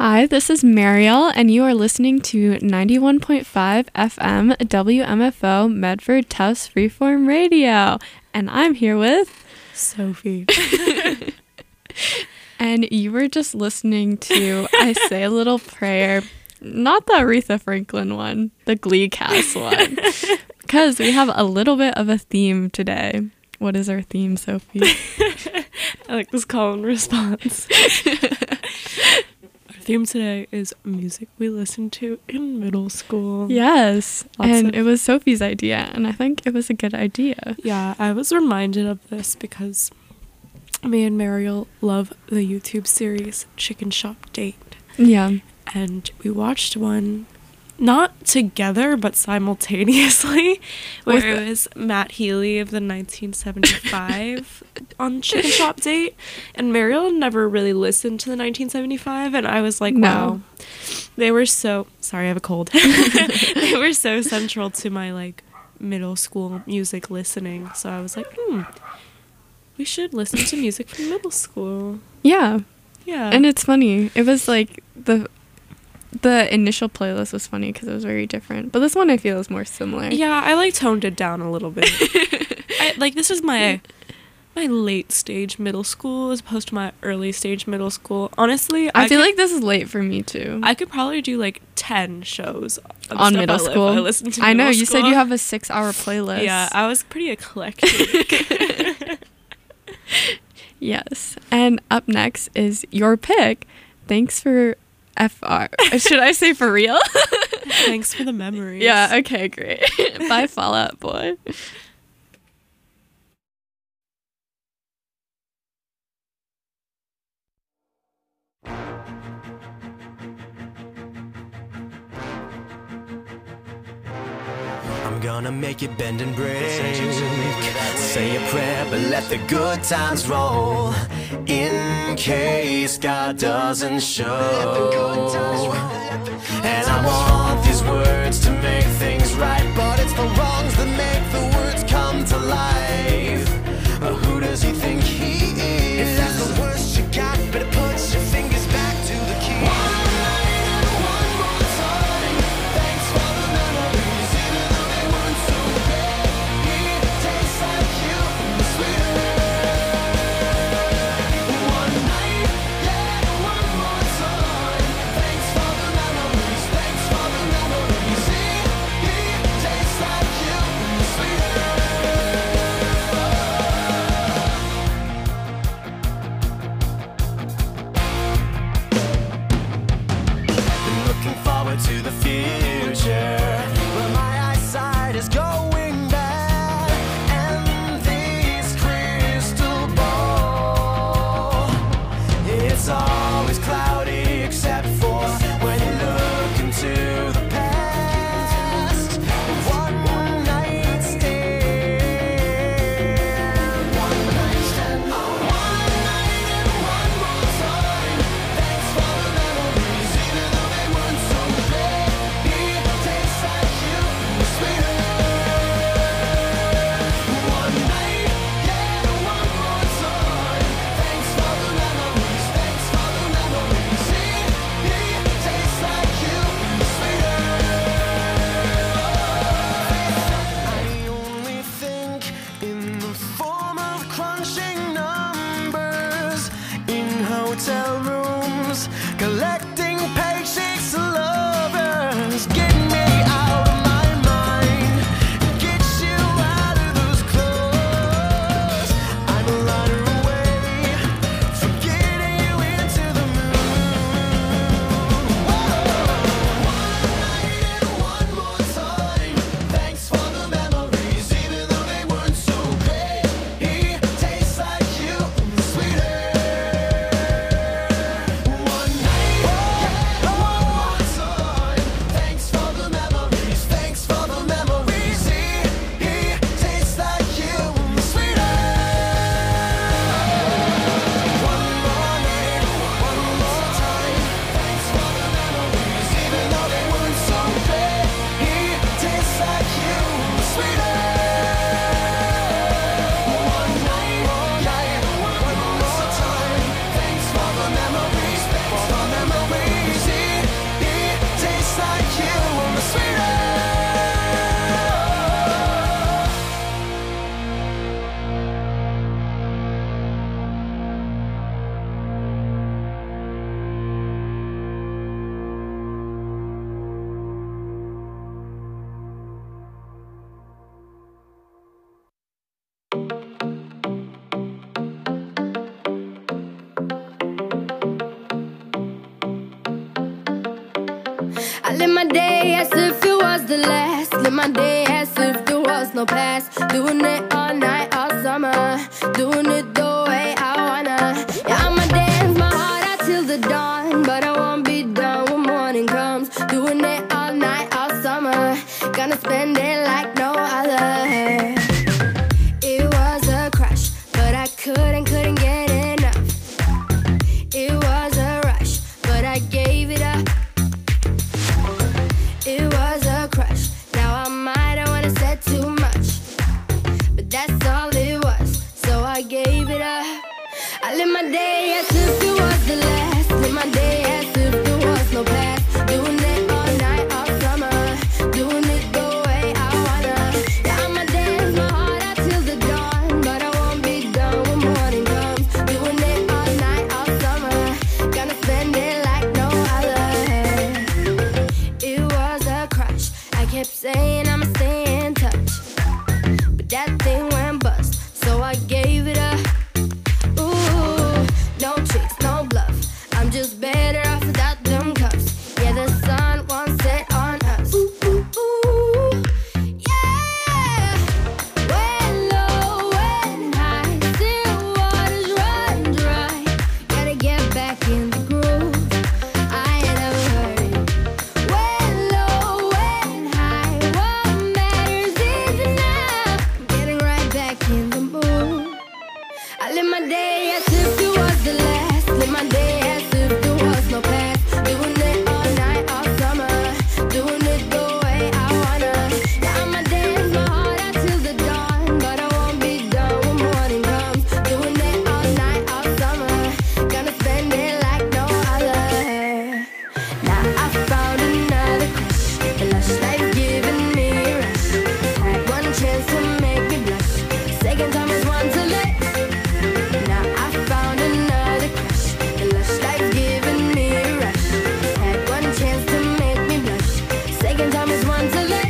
Hi, this is Mariel, and you are listening to 91.5 FM WMFO Medford Tufts Freeform Radio. And I'm here with Sophie. And you were just listening to I Say a Little Prayer, not the Aretha Franklin one, the Glee cast one, because we have a little bit of a theme today. What is our theme, Sophie? I like this call and response. Our theme today is music we listened to in middle school. Yes, it was Sophie's idea, and I think it was a good idea. Yeah, I was reminded of this because me and Mariel love the YouTube series Chicken Shop Date. Yeah. And we watched one, not together, but simultaneously, where it was Matt Healy of the 1975 on Chicken Shop Date. And Mariel never really listened to the 1975, and I was like, wow. They were so, sorry, I have a cold. They were so central to my, like, middle school music listening. So I was like, we should listen to music from middle school. Yeah. Yeah. And it's funny. It was like the initial playlist was funny because it was very different. But this one I feel is more similar. Yeah, I like toned it down a little bit. This is my late stage middle school as opposed to my early stage middle school. Honestly, I feel like this is late for me too. I could probably do like 10 shows on middle school. I listened to I know, you said you have a 6-hour playlist. Yeah, I was pretty eclectic. Yes. And up next is your pick. Thanks for FR. Should I say for real? Thanks for the memories. Yeah, okay, great. Bye, Fall Out Boy. I'm gonna make it bend and break. Say a prayer, but let the good times roll. In case God doesn't show. And I want these words to make things right, but it's the wrongs that make the words come to life. Who does he think he is? If that's the worst you got, better put your fingers back to the key. One night and one more time. Thanks for the memories, even though they weren't so great. It tastes like you, sweeter. One night, yeah, one more time. Thanks for the memories, thanks for the memories. It tastes like you, sweeter. my day as if there was no past. Doing it all night, all summer. Doing it the way I wanna. Yeah, I'ma dance my heart out till the dawn, but I won't be done when morning comes. Doing it all night, all summer. Gonna spend it like no other. It was a crush, but I couldn't get enough. It was a rush, but I gave it up. It was a crush. Now I might have wanna said too much, but that's all it was, so I gave it up. I live my day as if it was the last. Live my day as if there was no past. Doing it all night, all summer. Doing it the way I wanna. Yeah, I'ma dance my heart out till the dawn, but I won't be done when morning comes. Doing it all night, all summer. Gonna spend it like no other. It was a crush. I kept saying I'ma stay in touch, but that thing went bust, so I gave it up. Ooh, no tricks, no bluff. I'm just better off without them cuffs. Yeah, the sun won't set on us. Ooh, ooh, ooh, yeah. When low, when high, still waters run dry. Gotta get back in the groove. I ain't never heard it. When low, when high, what matters is enough. I'm getting right back in the mood. I live my day as if it was the last. Live my day as if there was no past. Doing it all night, all summer. Doing it the way I wanna. Yeah, I'ma dance my heart out till the dawn, but I won't be done when morning comes. Doing it all night, all summer. Gonna spend it like no other. Now I found another crush. The lush life giving me a rush. Had one chance to make me blush. Second time is one to let. Now I found another crush. The lush life giving me a rush. Had one chance to make me blush. Second time is one to let.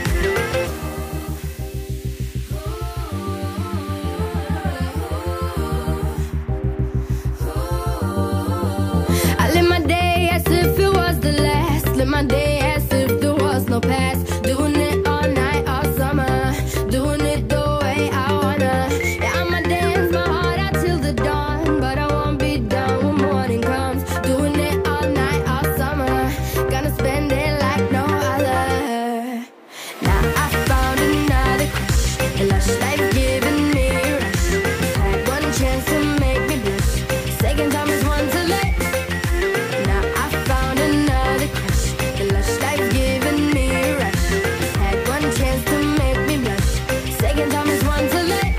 I live my day as if it was the last. Live my day as if there was no past. Doing it all night, all summer. Doing it the way I wanna. Yeah, I'ma dance my heart out till the dawn, but I won't be done when morning comes. Doing it all night, all summer. Gonna spend it like no other. Now I found another crush. The lush life giving me a rush. Had one chance to make me blush. Second time is one to let. Now I found another crush. The lush life giving me a rush. Had one chance to make me blush. Second time is one to let.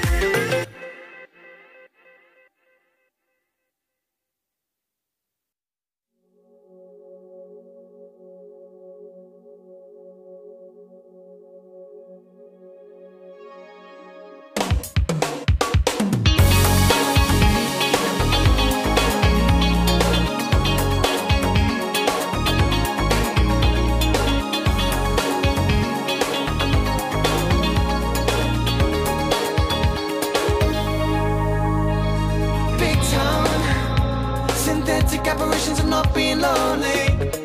Big town, synthetic apparitions of not being lonely.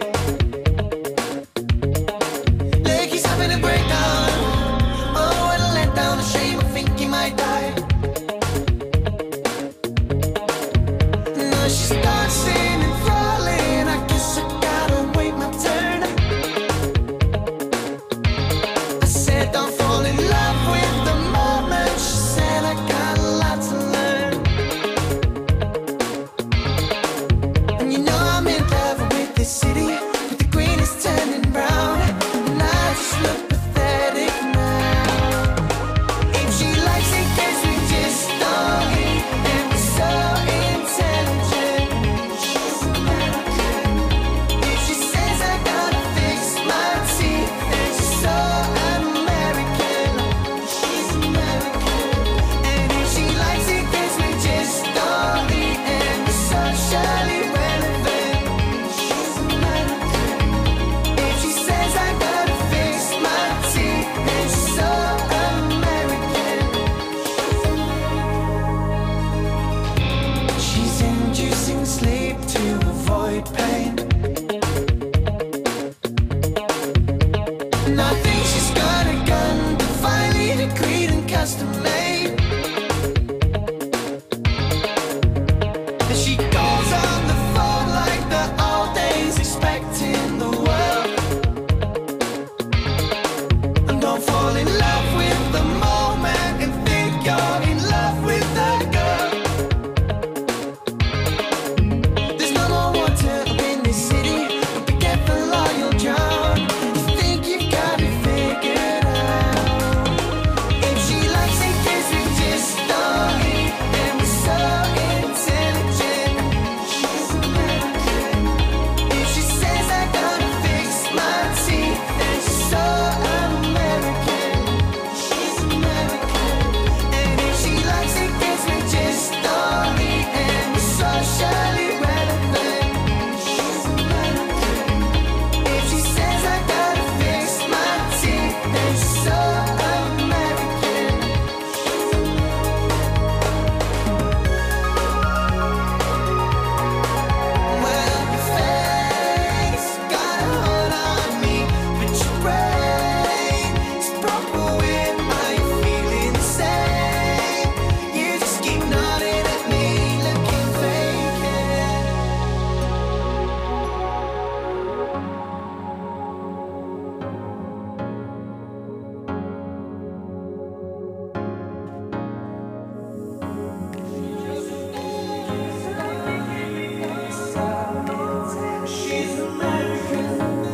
Like he's having a breakdown. Oh, what a letdown, a shame, I think he might die. No, she's dancing and falling. I guess I gotta wait my turn. I said don't fall in love with the moment. She said I got a lot to learn. And you know I'm in love with this underestimate. Then she goes on the phone like the old days, expecting the world. And don't fall in love with the moment and think you're in love with the girl. There's no more water up in this city, but be careful or you'll drown. You think you've got it figured out. If she likes it 'cause we just don't eat, and we're so intelligent, she's American. If she says I gotta fix my teeth, then she's so American, she's American. And if she likes it 'cause we just don't eat, and we're socially relevant, she's American. If she says I gotta fix my teeth, then she's so American. Well, your face got a hold on me, but your brain is broken with my feeling the same. You just keep nodding at me, looking vacant. She's American.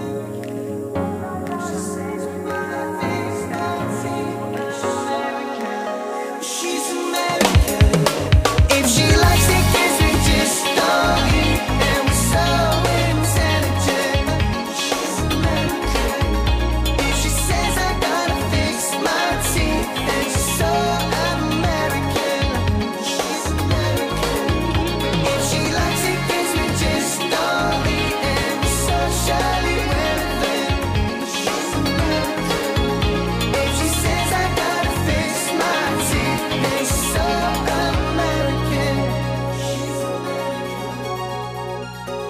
She says we gotta fix my teeth. She's American. If she likes it 'cause we just don't eat, and we're so intelligent, she's American. If she says I gotta fix my teeth, then she's so American, she's American. If she likes it 'cause we just don't eat, and we're socially relevant, she's American. If she says I gotta fix my teeth, then she's so American, she's American.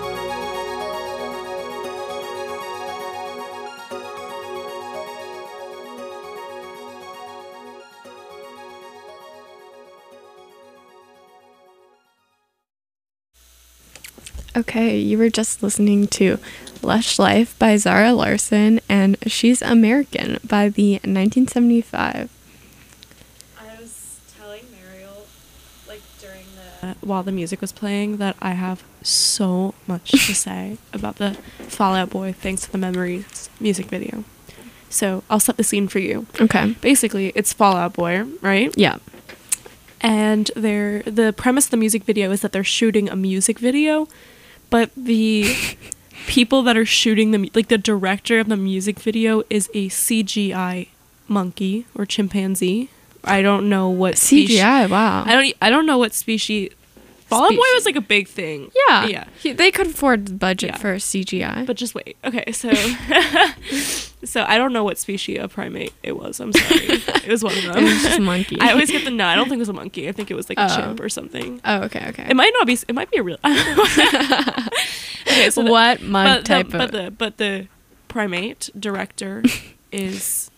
Okay, you were just listening to Lush Life by Zara Larson and She's American by the 1975. I was telling Mariel, like during while the music was playing, that I have so much to say about the Fall Out Boy Thanks to the Memories music video. So I'll set the scene for you. Okay. Basically, it's Fall Out Boy, right? Yeah. And the premise of the music video is that they're shooting a music video, but the people that are shooting the director of the music video is a CGI monkey or chimpanzee. I don't know what CGI, wow. I don't know what species. Fall Out Boy was like a big thing. Yeah. Yeah. They could afford the budget Yeah. for CGI. But just wait. Okay, so so I don't know what species of primate it was. I'm sorry. It was one of them. It was just a monkey. I always get no, I don't think it was a monkey. I think it was like a Oh. chimp or something. Oh, okay. It might not be. It might be a real. Okay, so What monk type of... but the primate director is.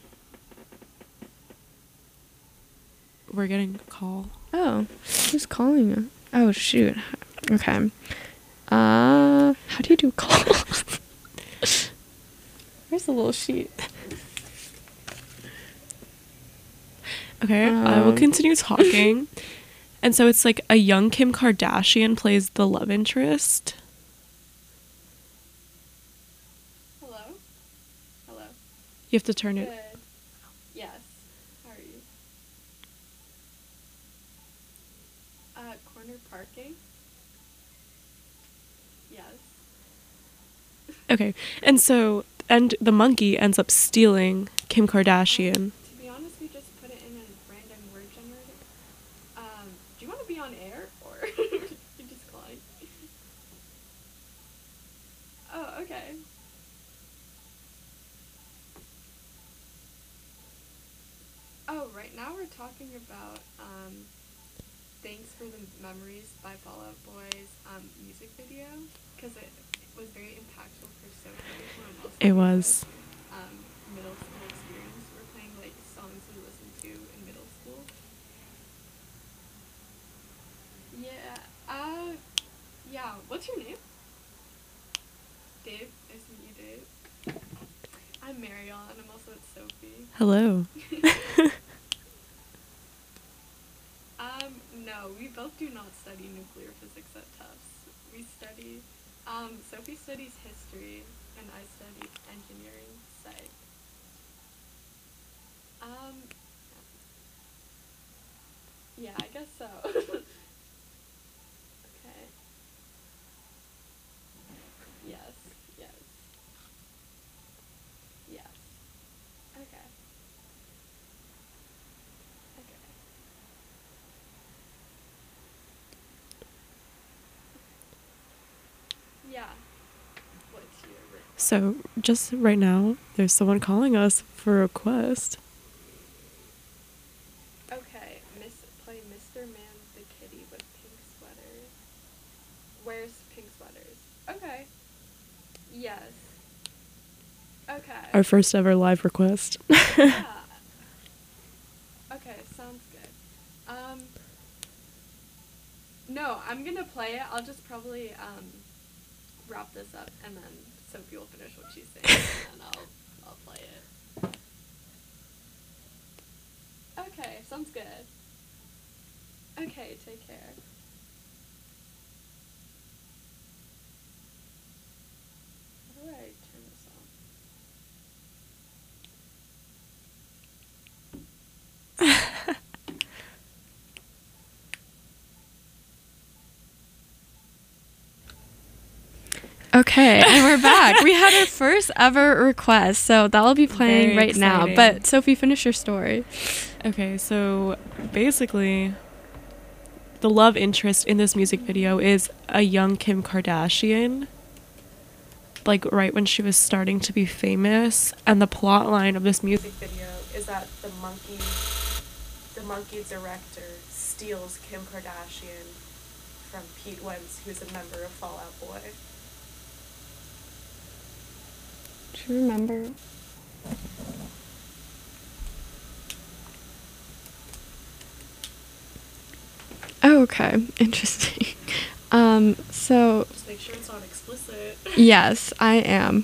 We're getting a call. Oh, who's calling you? Oh, shoot. Okay. How do you do call? Where's the little sheet? Okay, I will continue talking. And so it's like a young Kim Kardashian plays the love interest. Hello? Hello. You have to turn it. Yes. How are you? Corner parking? Yes. Okay, and the monkey ends up stealing Kim Kardashian. To be honest, we just put it in a random word generator. Do you want to be on air or you just calling? Oh, okay. Oh, right now we're talking about Thanks for the Memories by Fall Out Boy's music video because it was very impactful for so many people. And also It was. because, middle school experience. We're playing like songs we listened to in middle school. Yeah. Yeah. What's your name? Dave. Nice to meet you, Dave. I'm Marion. I'm also with Sophie. Hello. No, we both do not study nuclear physics at Tufts. We study, Sophie studies history, and I study engineering psych. Yeah, I guess so. Okay. Yes, yes. Yes. Okay. Okay. Yeah. What's your request? So, just right now, there's someone calling us for a request. Okay, play Mr. Man the Kitty with pink sweaters. Wears pink sweaters. Okay. Yes. Okay. Our first ever live request. Yeah. Okay, sounds good. No, I'm gonna play it. I'll just probably wrap this up, and then Sophie will finish what she's saying, and then I'll play it. Okay, sounds good. Okay, take care. How do I turn this off? Okay, and we're back. We had our first ever request, so that'll be playing Very right now. exciting. But Sophie, finish your story. Okay, so basically, the love interest in this music video is a young Kim Kardashian, like right when she was starting to be famous. And the plot line of this music video is that the monkey director steals Kim Kardashian from Pete Wentz, who's a member of Fall Out Boy. Do you remember? Oh, okay. Interesting. So Just make sure it's not explicit. yes, I am.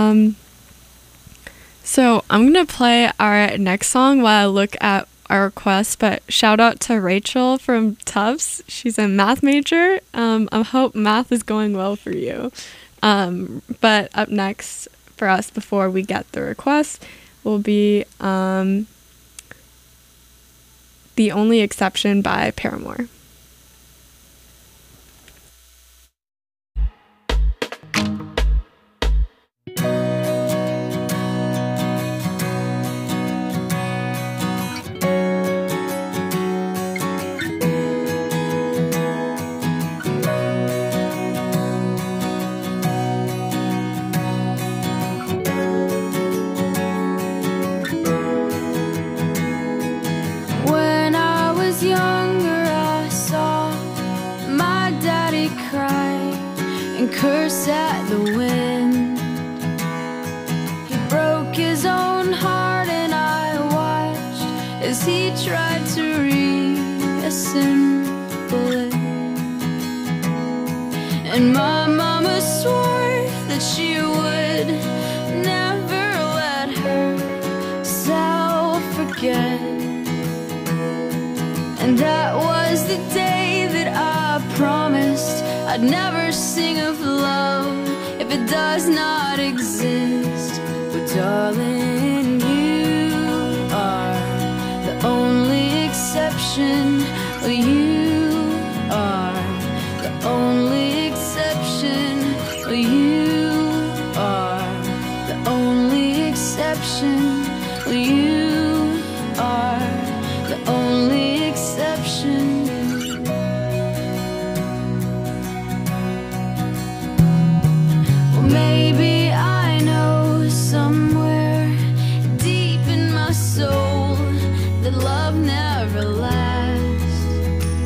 So I'm gonna play our next song while I look at our request, but shout out to Rachel from Tufts. She's a math major. I hope math is going well for you. But up next for us before we get the request will be The Only Exception by Paramore. When I was younger, I saw my daddy cry and curse at the wind. He broke his own heart, and I watched as he tried to reassemble it. And my mama swore that she would never let herself forget. And that was the day that I promised I'd never sing of love if it does not exist. But darling, you are the only exception. You are the only exception. You are the only exception. You are the only exception. Well, maybe I know somewhere deep in my soul that love never lasts.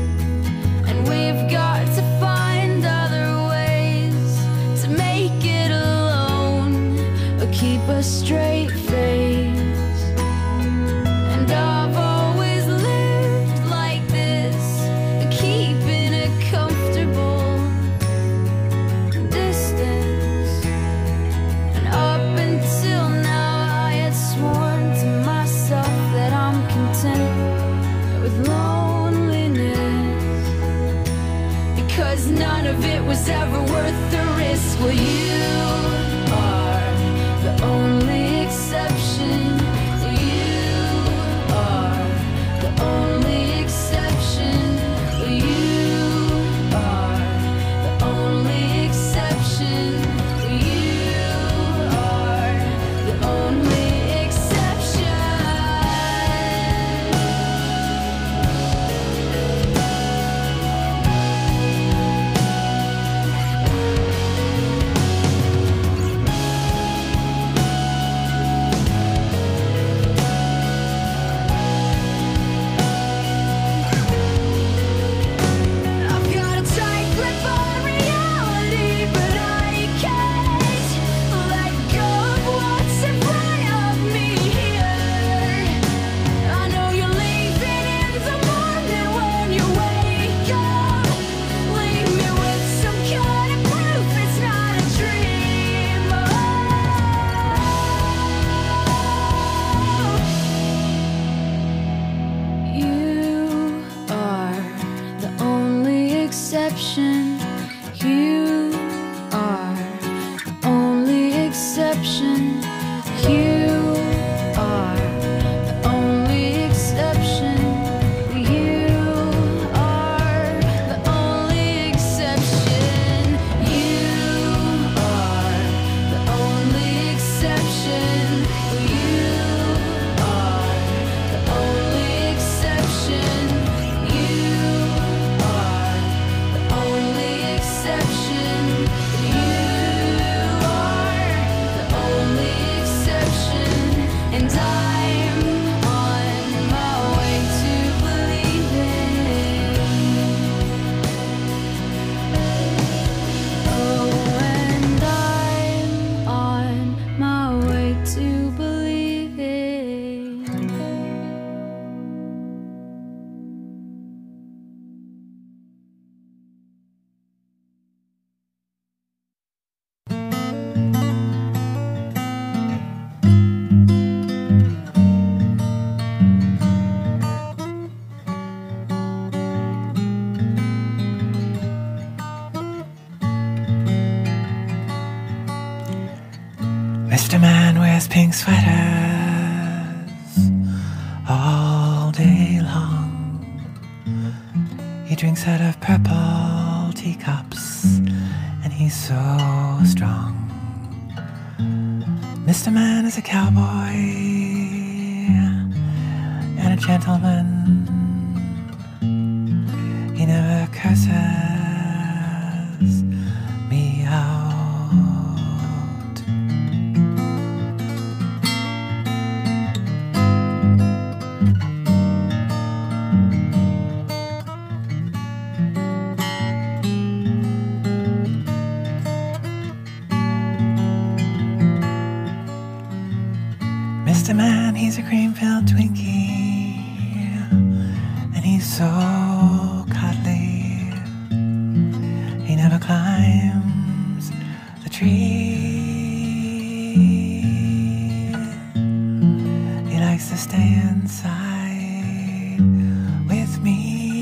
if it was ever worth the risk. Well, you are the only exception. You are the only exception. You are the only exception. You are the only exception. I've got a tight grip on reality, but I can't let go of what's in front of me here. I know you're leaving in the morning when you wake up. Leave me with some kind of proof it's not a dream. You are the only exception. You are the only exception. You are the only exception. You are the only exception. You are the only exception. You are the only exception. You are the only exception. You are the only exception. And I'm on my way to believing. Oh, and I'm on my way to believing. Mr. Man wears pink sweaters all day long. He drinks out of purple teacups, and he's so strong. Mr. Man is a cowboy and a gentleman. He never curses me out. Mr. Man, he's a cream-filled Twinkie, and he's so cuddly. He never climbs the tree. He likes to stay inside with me.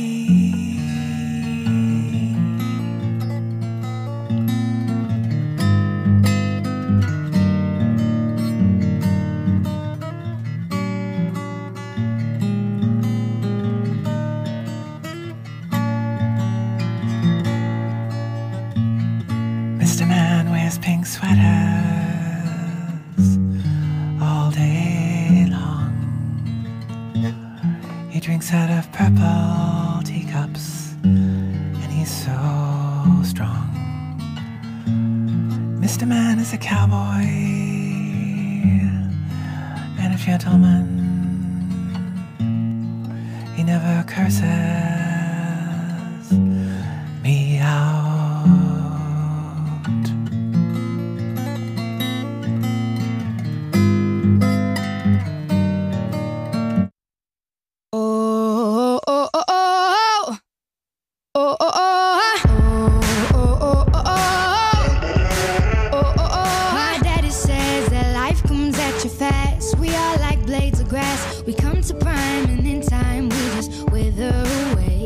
Mr. Man wears pink sweaters all day long. He drinks out of purple teacups, and he's so strong. Mr. Man is a cowboy and a gentleman. He never curses me out. Oh, oh, oh, oh, oh, oh, oh, my daddy says that life comes at you fast. We are like blades of grass. We come to prime and in time we just wither away.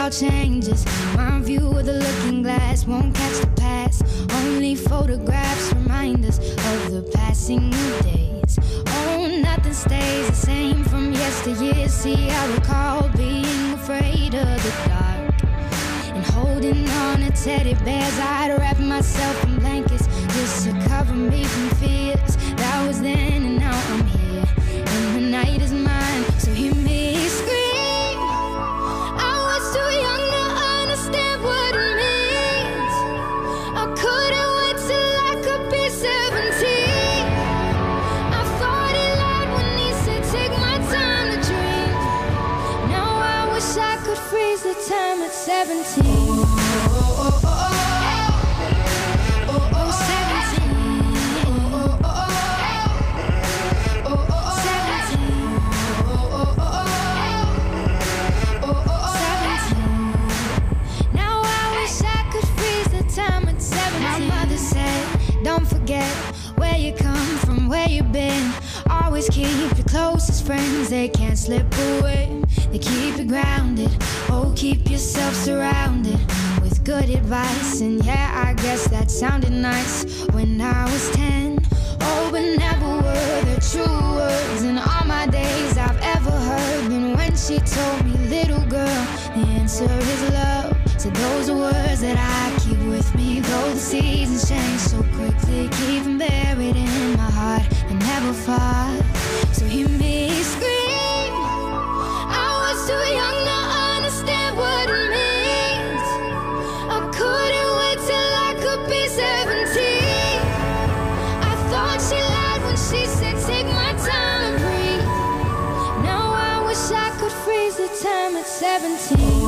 about changes. My view of the looking glass won't catch the past. Only photographs remind us of the passing of days. Oh, nothing stays the same from yesteryear. See, I recall being afraid of the dark and holding on to teddy bears. I'd wrap myself in blankets just to cover me from fears. That was then and now I'm here, and the night is mine, so hear me scream. I was too young to understand what it means. I couldn't wait till I could be 17. I thought he lied when he said take my time to dream. Now I wish I could freeze the time at 17. Don't forget where you come from, where you've been. Always keep your closest friends, they can't slip away. They keep you grounded, oh, keep yourself surrounded with good advice. And yeah, I guess that sounded nice when I was 10. Oh, but never were the true words in all my days I've ever heard. And when she told me, little girl, the answer is love. So those are words that I keep with me. Though the seasons change so quickly, keep them buried in my heart and never far. So hear me scream. I was too young to understand what it means. I couldn't wait till I could be 17. I thought she lied when she said take my time and breathe. Now I wish I could freeze the time at 17.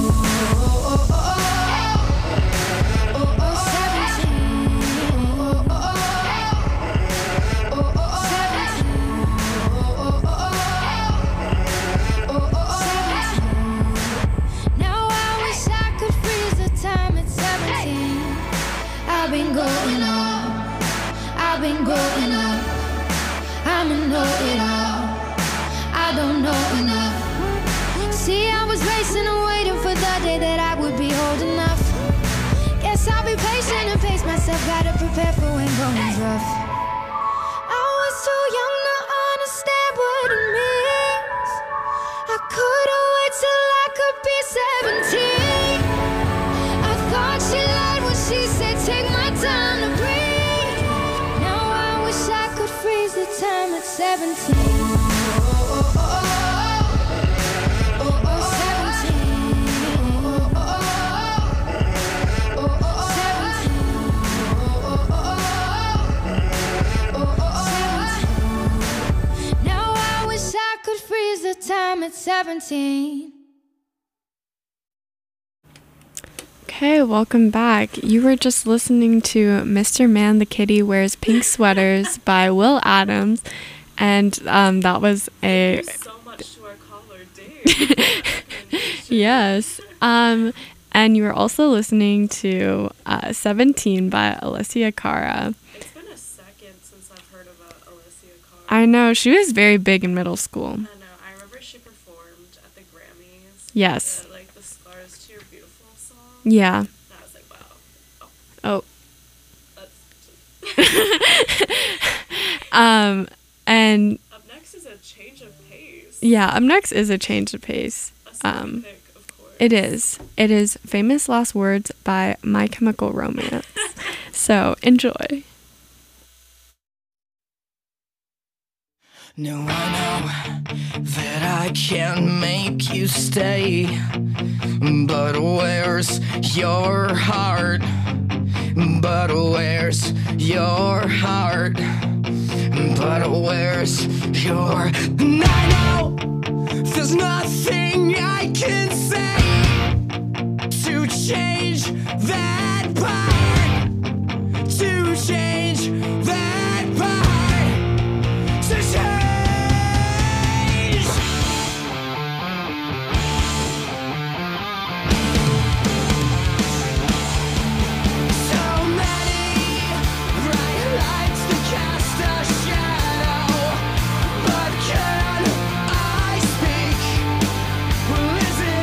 I've been growing up, I've been growing up. I'ma know it all, I don't know enough. See, I was racing and waiting for the day that I would be old enough. Guess I'll be patient and pace myself, gotta prepare for when going's rough. I was too young to understand what it means. I couldn't wait till I could be 17. I thought she lied when she said take my time to breathe. Now I wish I could freeze the time at 17. Now I wish I could freeze the time at 17. Okay, welcome back. You were just listening to Mr. Man the Kitty Wears Pink Sweaters by Will Adams, and that was a... Thank you so much to our caller, Dave. Yes. And you were also listening to 17 by Alessia Cara. It's been a second since I've heard of Alessia Cara. I know, she was very big in middle school. I know. I remember she performed at the Grammys. Yes. Like the Scars to Your Beautiful song. Yeah. And I was like, wow. Oh. That's And up next is a change of pace. yeah, up next is a change of pace. A song pick, of course. It is. It is Famous Last Words by My Chemical Romance. So enjoy. No, I know that I can't make you stay, but where's your heart? But where's your heart? But where's your... And I know there's nothing I can say to change that part, to change that part, to change. So many bright lights to cast a shadow, but can I speak? Listen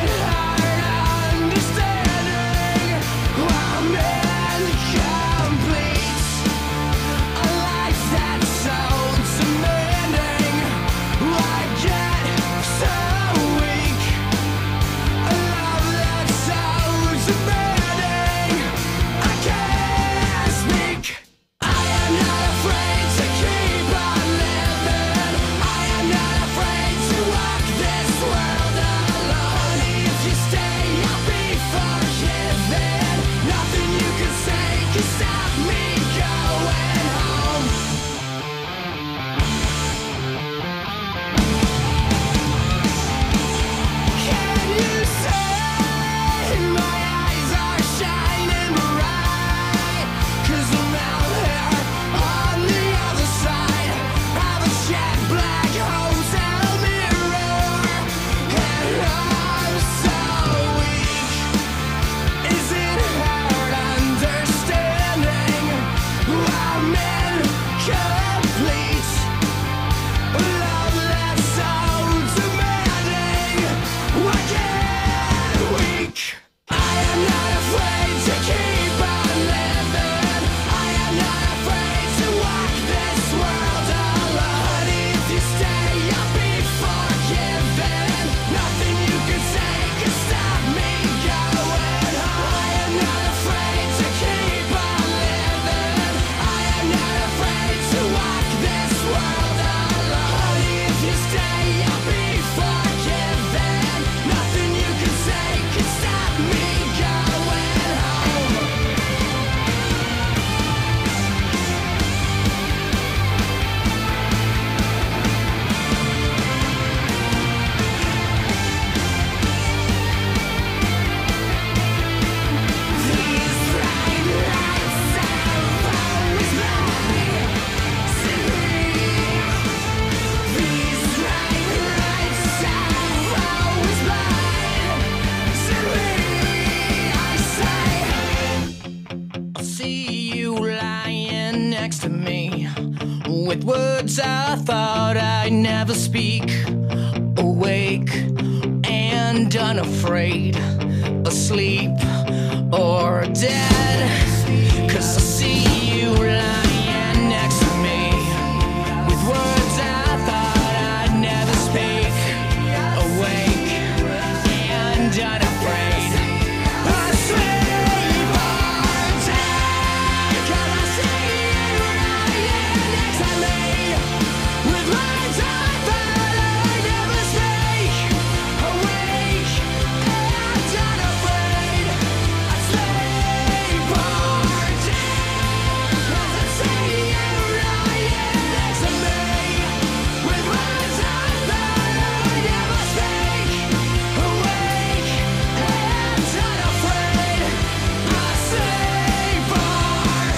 to me with words I thought I'd never speak. Awake and unafraid, asleep or dead. 'Cause I see you lying next to me with words I thought I'd never speak. Awake and unafraid, asleep or dead. 'Cause I see you lying next to me with words I thought I'd never speak. Awake and unafraid, asleep or dead. 'Cause I see you lying next to me with words I thought I'd never speak. Awake and unafraid, asleep or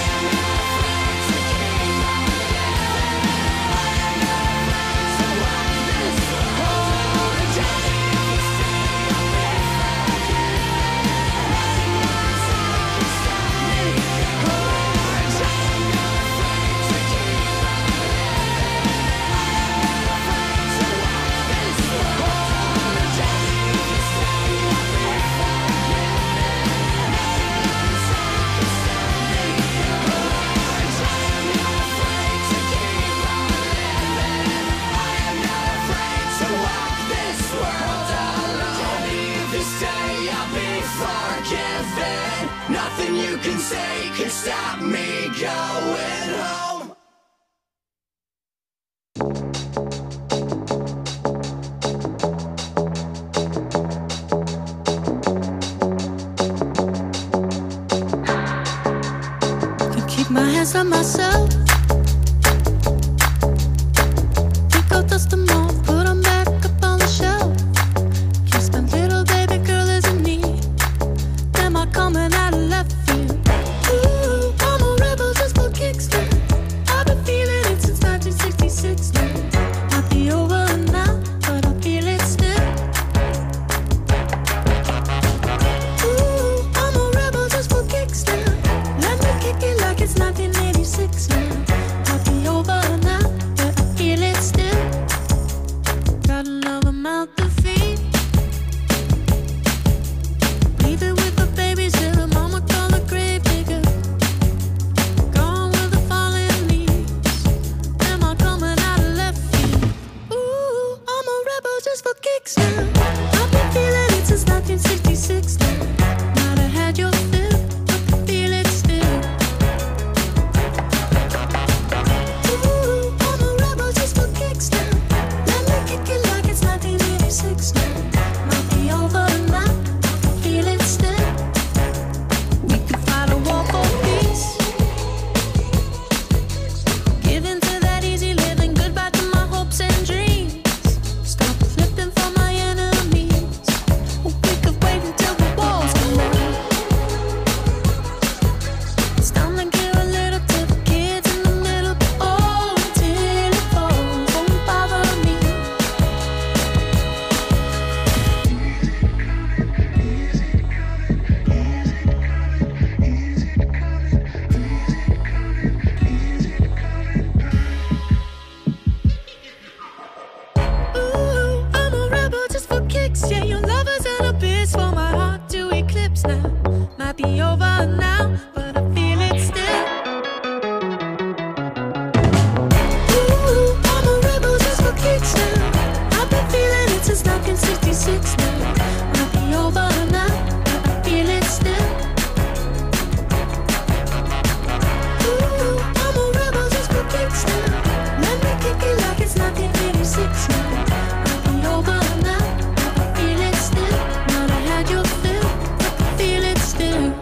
nothing you can say can stop me going home. Can keep my hands on myself. Pick out dust them off, put 'em back up on the shelf. Kiss my little baby girl is in need. Am I coming out of left field? Ooh, I'm a rebel just for kicks now. I've been feeling it since 1966 now. Might be over now, but I feel it still. Ooh, I'm a rebel just for kicks now. Let me kick it like it's 1986 now. Might be over now, but I feel it still. Got another mouth to feed. Leave it with the babysitter, mama call the grave digger. Gone with the falling leaves. Am I coming out of left field? Ooh, I'm a rebel just for kicks now. I've been feeling it since 1966 now. Might have had your fill, but I feel it still. Ooh, I'm a rebel just for kicks now. Let me kick it like it's 1986 now. Might be over now, I feel it still. We could fight a war for peace. Give in to that easy living, goodbye to my hopes and dreams. Stop flipping for my enemies. We could wait until the walls come down. It's time to give a little to the kids in the middle. Oh, until it falls, won't bother me. Ooh, I'm a rebel just for kicks. Yeah, your love is an abyss for my heart to eclipse now. Might be over now, but I feel it still. Ooh, I'm a rebel just for kicks now. I've been feeling it since 1966 now. Might be over now, but I feel it still. Ooh, I'm a rebel just for kicks now. Let me kick it like it's 1986 now. Might be over now, but I feel it still. Might have had your fill, but I feel it still.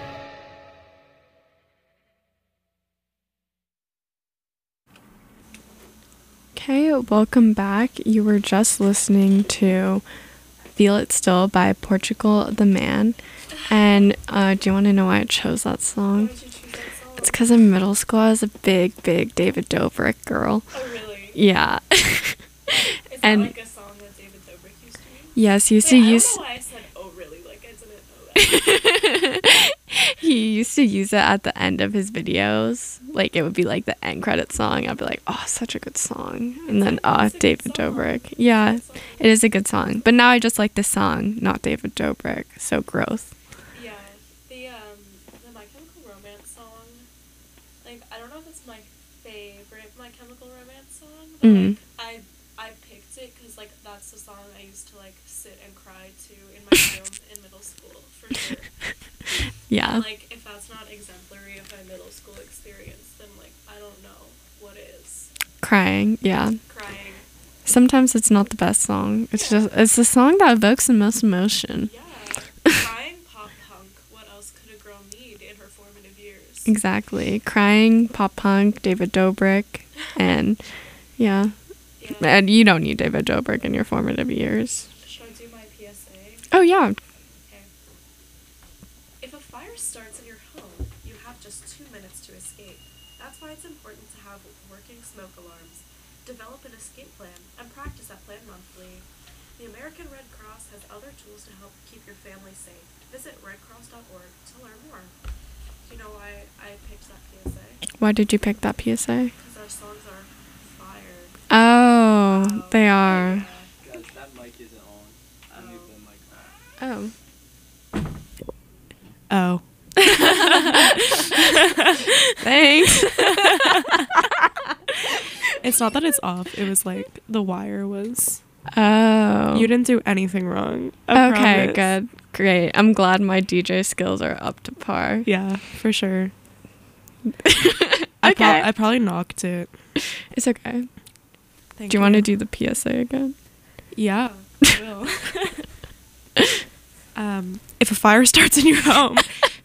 Okay, welcome back. You were just listening to Feel It Still by Portugal the Man. And do you want to know why I chose that song? It's because in middle school I was a big David Dobrik girl. Oh, really? Yeah. Is And- that like a song that David Dobrik used to use? Yes, used Wait, to I use. don't know why I said, oh, really? Like, I didn't know that. He used to use it at the end of his videos. Like, it would be like the end credit song. I'd be like, oh, such a good song. And then, David Dobrik. Yeah, it is a good song. But now I just like the song, not David Dobrik. So gross. Yeah, the My Chemical Romance song, like, I don't know if it's my favorite My Chemical Romance song, but Mm. like, I picked it because, like, that's the song I used to, like, sit and cry to in my room in middle school, for sure. Yeah. And, like, if that's not exemplary of my middle school experience, then, like, I don't know what is. Crying. Yeah. Crying. Sometimes it's not the best song. It's it's the song that evokes the most emotion. Yeah. Crying pop punk. What else could a girl need in her formative years? Exactly. Crying, pop punk, David Dobrik, and yeah. Yeah. And you don't need David Dobrik in your formative years. Should I do my PSA? Oh yeah. Okay. If a fire starts in your home, you have just 2 minutes to escape. That's why it's important to have working smoke alarms. Develop an escape plan and practice that plan monthly. The American Red Cross has other tools to help keep your family safe. Visit redcross.org to learn more. You know why I picked that PSA? Why did you pick that PSA? Because our songs are fire. Oh, they are. Guys, that mic isn't on. I need the mic on. Oh. Oh. Thanks. It's not that it's off. It was like the wire was. Oh. You didn't do anything wrong. I Okay, promise. good. Great. I'm glad my DJ skills are up to par. Yeah, for sure. Okay. I probably knocked it. It's okay. Thank Do you want to do the PSA again? Yeah, I will. If a fire starts in your home,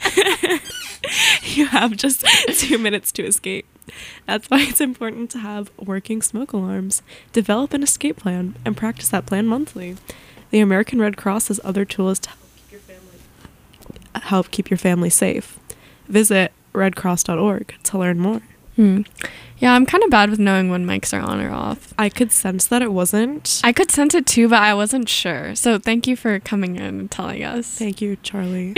you have just 2 minutes to escape. That's why it's important to have working smoke alarms. Develop an escape plan and practice that plan monthly. The American Red Cross has other tools to help keep your family safe. Visit redcross.org to learn more. Yeah, I'm kind of bad with knowing when mics are on or off. I could sense that it wasn't. I could sense it too, but I wasn't sure. So thank you for coming in and telling us. Thank you, Charlie.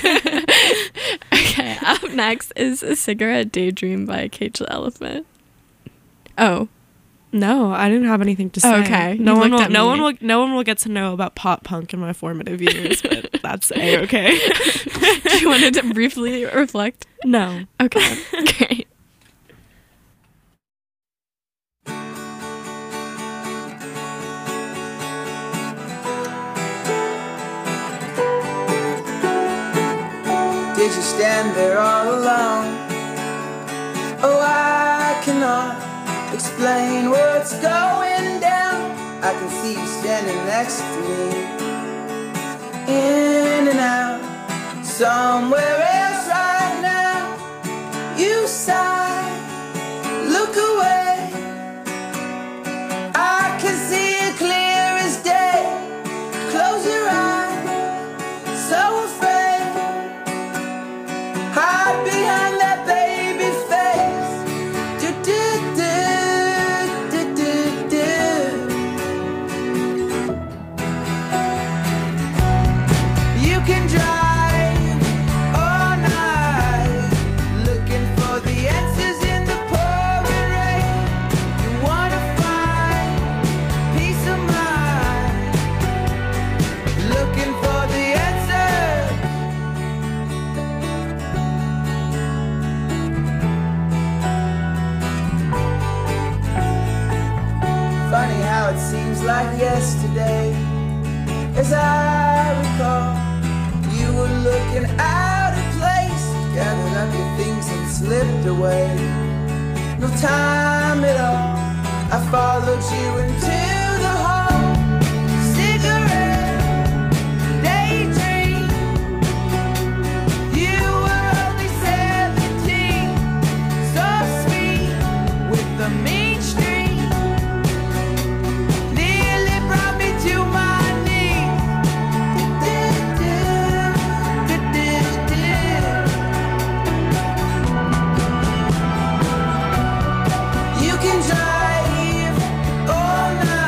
Okay, up next is A Cigarette Daydream by Cage the Elephant. Oh. No, I didn't have anything to say. Okay, No you one looked will. at No me. one will. No one will get to know about pop punk in my formative years. But that's okay. Do you want to briefly reflect? No. Okay, great. Did you stand there all alone? Oh, I cannot explain what's going down. I can see you standing next to me, in and out, somewhere else right now. You sigh, look away. I can see it clear as day. Close your eyes, so afraid. Hide behind that baby face. Do, do, do, do, do, do. You can drive all night, looking for the answers in the pouring rain. You wanna find peace of mind, looking for the answers. Funny how it seems like yesterday. As I recall, you were looking out of place, gathered up your things and slipped away. No time at all, I followed you into the hall. Cigarette, daydream. You were only 17, so sweet with the mean streak. Nearly brought me to my knees. You can drive all night.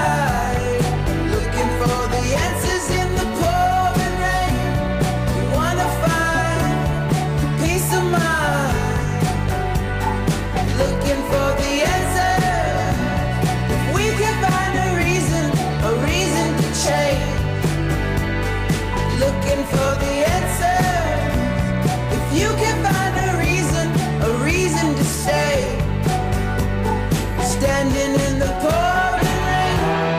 looking for the answer. If you can find a reason to stay, standing in the pouring rain.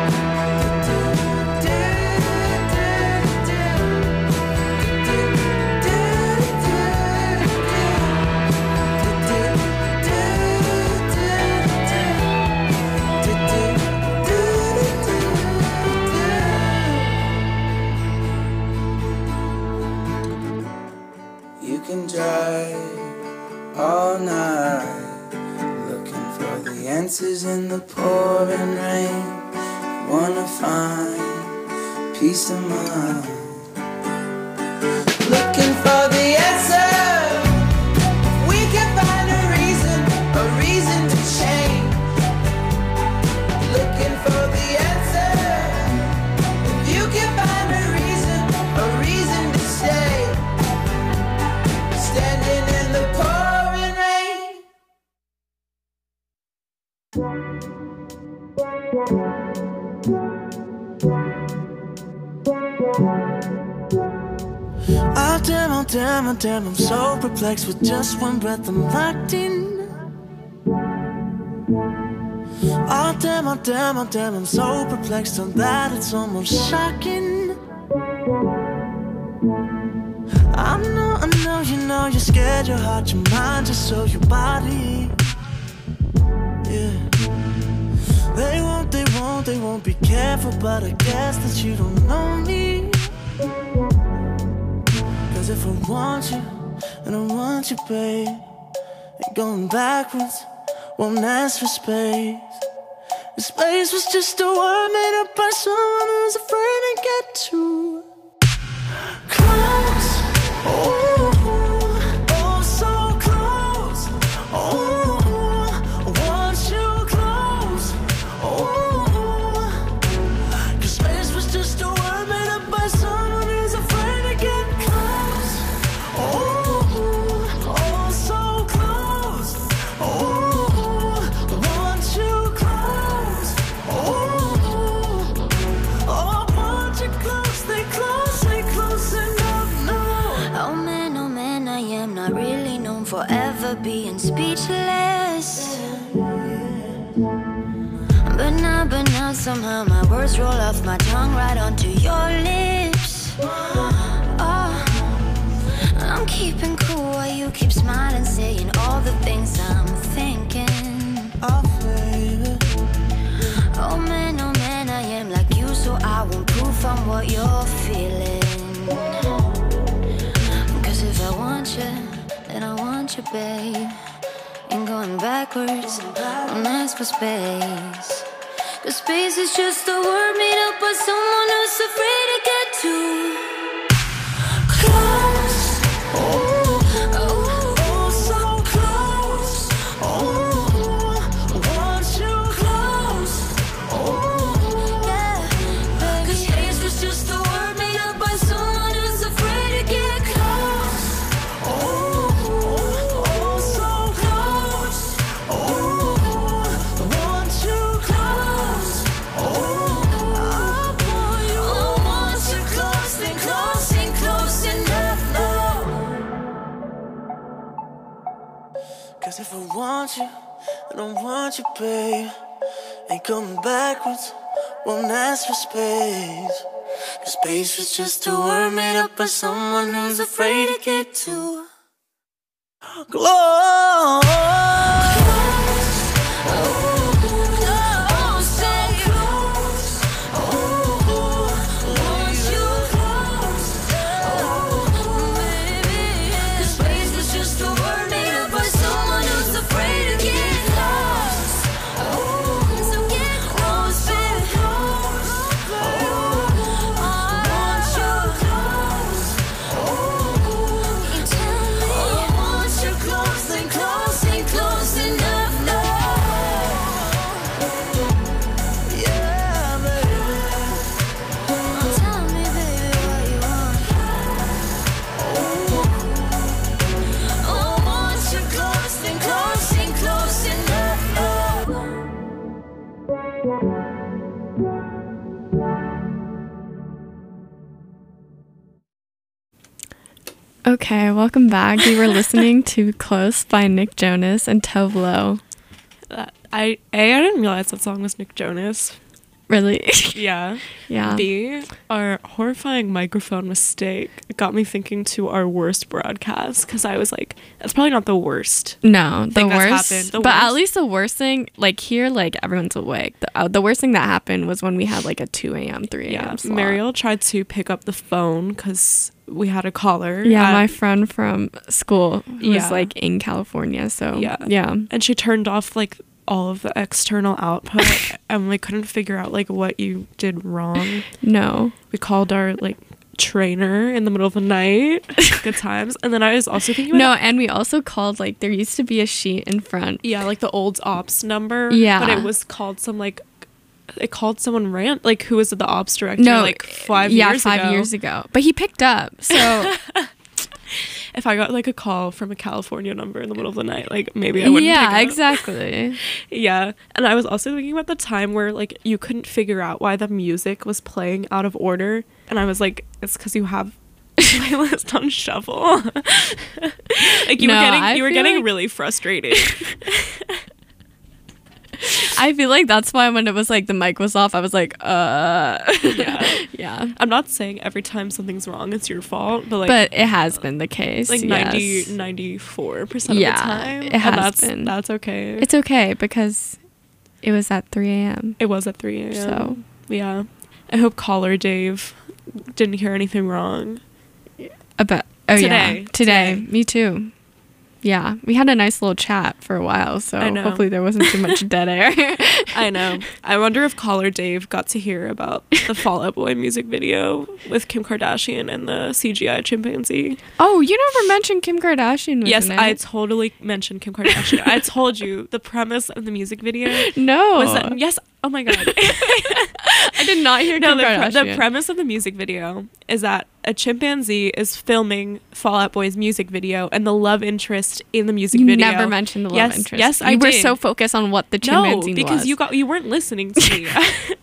You can drive all night, looking for the answers in the pouring rain. Wanna find peace of mind, looking for the answer. We can find a reason to change. Looking for the answer. If you can find a reason to stay, standing in the pouring rain. Oh damn, I'm so perplexed. With just one breath I'm locked in. Oh damn, I'm so perplexed on that it's almost shocking. I know, you know you're scared, your heart, your mind, just so your body. Yeah. They won't be careful, but I guess that you don't know me. Cause if I want you, and I want you, babe, ain't going backwards, won't ask for space. The space was just a word made up by someone who's afraid to get too close. Oh, so close. Oh, I want you close. Oh, 'cause space was just a word made up by someone who's afraid to get close. Oh, so close. Oh, I want you close. Oh, I want you close. Stay close enough. No. Oh man, I am not really known for ever being speechless. But now somehow my words roll off my tongue right onto your lips. Oh, I'm keeping cool while you keep smiling, saying all the things I'm thinking. Oh, baby. Oh man, I am like you, so I won't proof on what you're feeling. Cause if I want you, then I want you, babe. Ain't going backwards, don't ask for space. Cause space is just a word made up by someone who's afraid to get too close. Oh, so close. Oh, I want you close. Yeah, Cause space was just a word made up by someone who's afraid to get close. Oh, so close. Oh, I want you close. I want you close, then close enough now. Cause if I want you, I don't want you, babe. Ain't coming backwards, won't ask for space. Cause space was just a word made up by someone who's afraid to get too close. Close. Okay, welcome back. You were listening to Close by Nick Jonas and Tove Lo. I didn't realize that song was Nick Jonas. Really? Yeah. Yeah. B, our horrifying microphone mistake got me thinking to our worst broadcast, because I was like, that's probably not the worst. No, the thing that's worst. happened. The But at worst- least the worst thing, like here, like everyone's awake. The worst thing that happened was when we had like a 2 a.m., 3 a.m. Yeah, slot. Mariel tried to pick up the phone because we had a caller. Yeah, at- my friend from school who was Yeah. like in California. So Yeah. yeah. and she turned off like all of the external output, and we couldn't figure out like what you did wrong. No. We called our like trainer in the middle of the night. Good times. And then I was also thinking about No, and we also called, like, there used to be a sheet in front. yeah, like the old ops number. Yeah. But it was called some like it called someone like who was the ops director No, like 5 yeah, years 5 ago. years ago. But he picked up. So If I got like a call from a California number in the middle of the night, like maybe I wouldn't yeah, pick it up. exactly. Yeah. And I was also thinking about the time where like you couldn't figure out why the music was playing out of order, and I was like, it's because you have playlist on shuffle. Like you No, were I feel getting like- really frustrated. I feel like that's why when it was like the mic was off, I was like, Yeah. yeah. I'm not saying every time something's wrong it's your fault, but like But it has been the case. like yes. 94% of Yeah, the time. it has and been. that's okay. It's okay because it was at 3 a.m. It was at 3 a.m. So. Yeah. I hope caller Dave didn't hear anything wrong. About oh Today. yeah, today. Me too. Yeah, we had a nice little chat for a while, so I know. hopefully there wasn't too much dead air. I know. I wonder if caller Dave got to hear about the Fall Out Boy music video with Kim Kardashian and the CGI chimpanzee. Oh, you never mentioned Kim Kardashian. Was Yes, in it. I totally mentioned Kim Kardashian. I told you the premise of the music video no. was that. Yes. Oh my god. I did not hear No, Kim the Kardashian. premise of the music video is that a chimpanzee is filming Fall Out Boy's music video, and the love interest in the music You video. never mentioned the love Yes, interest. yes, I you were did. so focused on what the No, chimpanzee because was. you weren't listening to me.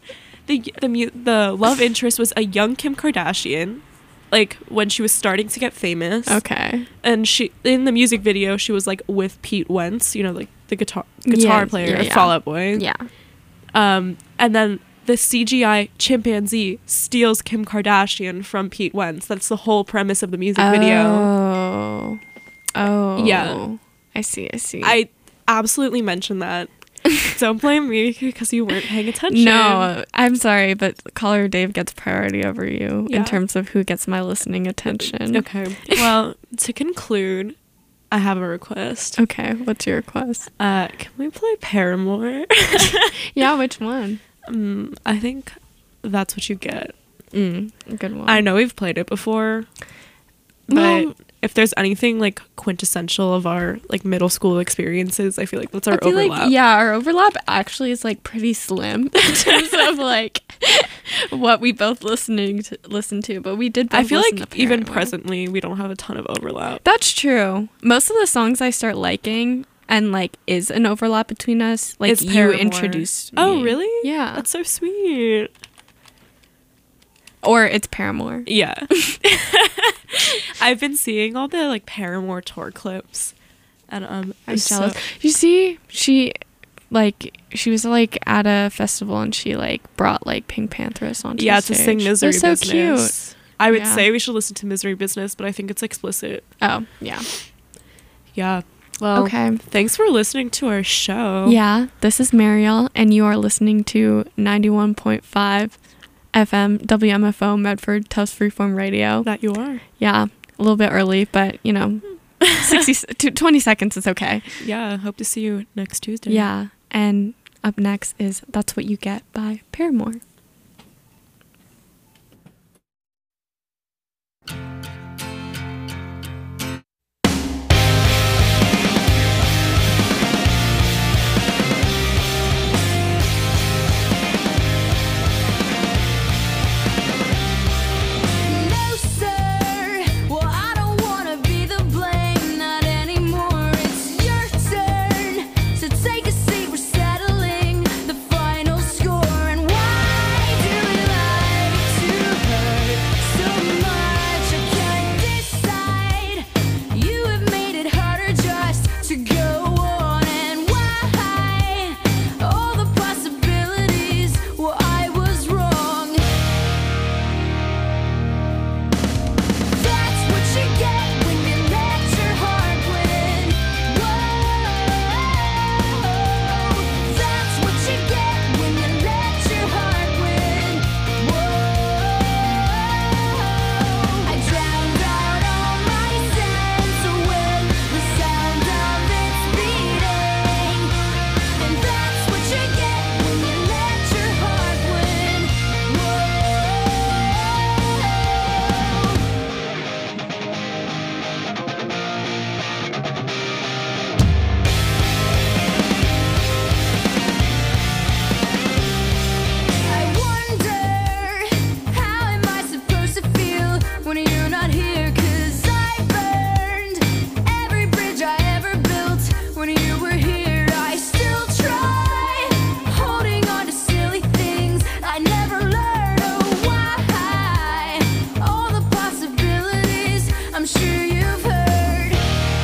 The love interest was a young Kim Kardashian, like when she was starting to get famous. Okay. And she in the music video she was like with Pete Wentz, you know, like the guitar Yeah, player, yeah. Fall Out Boy. Yeah. And then the CGI chimpanzee steals Kim Kardashian from Pete Wentz. That's the whole premise of the music video. Oh. Oh. Yeah. I see. I absolutely mentioned that. Don't blame me because you weren't paying attention. No, I'm sorry, but caller Dave gets priority over you Yeah. in terms of who gets my listening attention. Okay. Well, to conclude, I have a request. Okay, what's your request? Can we play Paramore? Yeah, which one? I think That's What You Get. A good one. I know we've played it before, but Well- if there's anything like quintessential of our like middle school experiences, I feel like that's our I feel overlap. like, yeah, our overlap actually is like pretty slim in terms of like what we both listen to, but we did both I feel listen like to even Paramore. presently we don't have a ton of overlap. That's true. Most of the songs I start liking and like is an overlap between us. Like It's you Paramore. introduced me. Oh, really? Yeah. That's so sweet. Or it's Paramore. Yeah. I've been seeing all the like Paramore tour clips, and I'm it's jealous. so- You see, she was like at a festival and she like brought like Pink Panthers onto yeah, the to stage. sing Misery They're so Business. cute. I would Yeah. say we should listen to Misery Business, but I think it's explicit. Oh, yeah. Yeah. Well, Okay. thanks for listening to our show. Yeah, this is Mariel, and you are listening to 91.5 FM WMFO Medford Tufts Freeform Radio. That you are. Yeah, a little bit early, but you know, 20 seconds is okay. Yeah. Hope to see you next Tuesday. Yeah, and up next is That's What You Get by Paramore. No, sir. Well, I don't wanna be the blame, not anymore. It's your turn. So take a seat, we're settling the final score. And why you're not here, 'cause I burned every bridge I ever built when you were here. I still try holding on to silly things I never learned. Oh, why? All the possibilities I'm sure you've heard.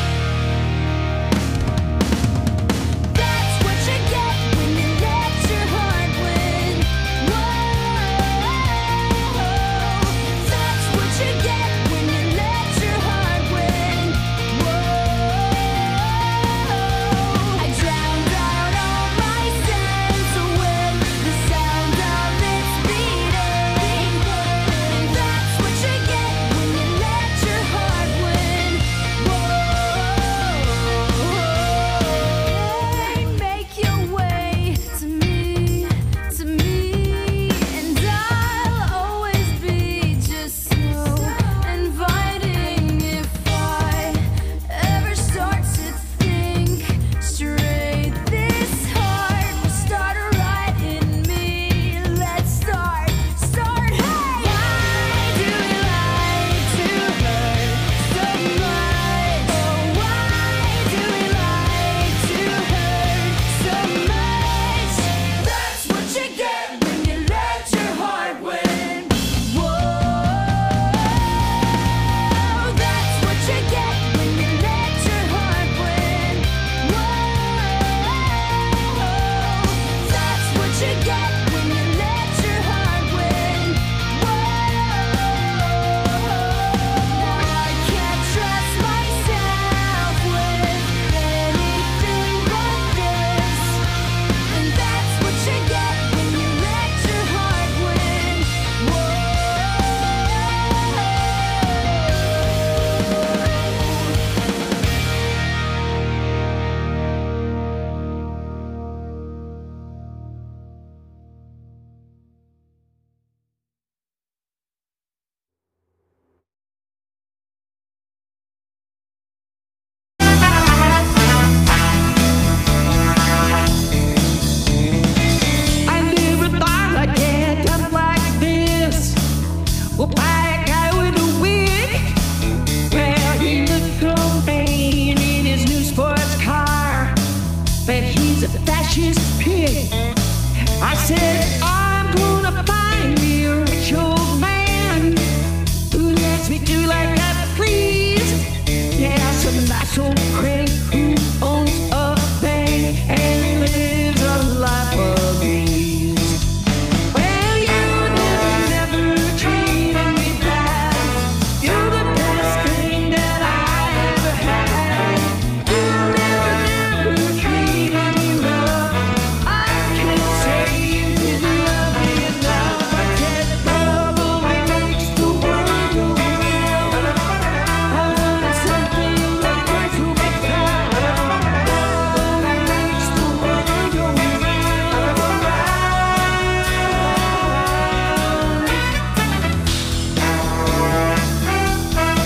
That's what you get when you let your heart win. Whoa, that's what you get when you let your heart win. Whoa, I drowned out all my sense with the sound of its beating. That's what you get when you let your heart win. Whoa, make your way to me, and I'll always be just so inviting. If I ever start to think straight, this heart will start right in me. Let's start. Hey, why do we like to hurt so much? Oh, why do we like to hurt so much? That's what you get when you let your heart win. Whoa, that's what you get when you let your heart win. Whoa, that's what you get when you let your heart win. Now I can't trust myself with anything but this, and that's what you get when you let your heart win. I never thought I'd get up like this. Well, by a guy with a wig. Well, he looked so vain in his new sports car, but he's a fascist pig. I said, I'm gonna find me a rich old man who lets me do like I please. Yeah, some nice old